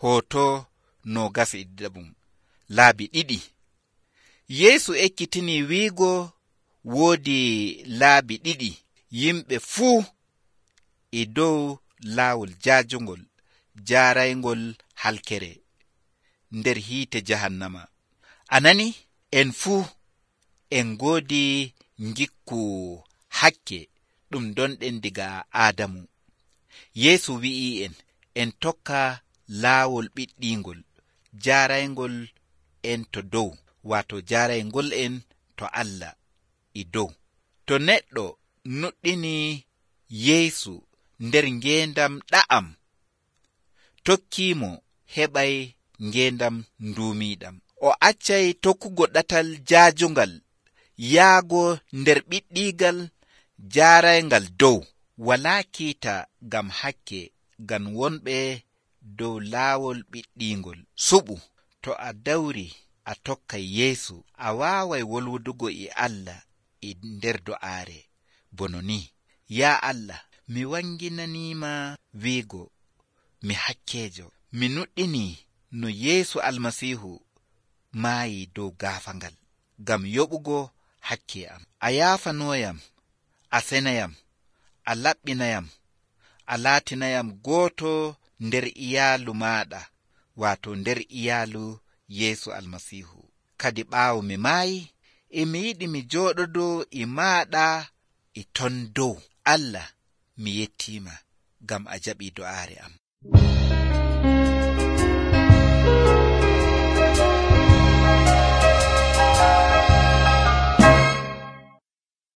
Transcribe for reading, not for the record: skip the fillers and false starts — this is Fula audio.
Hoto 21 laabi ɗiɗi. Yeesu ekkitini wiigo woodi laabi ɗiɗi yimɓe fuu e dow laawol jaajungol jaaraygol halkere nder hiite jahannama. Anani en fuu en goodi ngikku hakke ɗum donɗen diga Aadamu. Yeesu wi'i en tokka laawol ɓiɗɗingol jaaraygol en to dow, wato jaaraygol en to Allah e dow. To neɗɗo nuɗɗini Yeesu nder ngendam ɗa'am, tokkimo heɓay ngendam nduumiɗam. O accay tokkugo ɗatal jaajungal yaago nder ɓiɗɗigal jaaraygal dow. Wala kiita gam hakke gan wonɓe dow laawol ɓiɗɗingol suɓu. To a dawri a tokkay Yeesu, a waaway wolwudugo e Allah e nder do'aare bono ni: ya Allah, mi wanginanima wiigo mi hakkejo. Mi nuɗɗini no Yeesu Almasihu maayi dow gaafangal gam yoɓugo hakke am. A yaafanoyam, a senayam, a laɓɓinayam, a laatinayam gooto nder iyaalu maɗa, wato nder iyaalu Yeesu Almasihu. Kadi ɓaawo mi maayi, mi yiɗi mi jooɗodo e maɗa e ton dow. Allah, mi yettima gam a jaɓi do'aare am.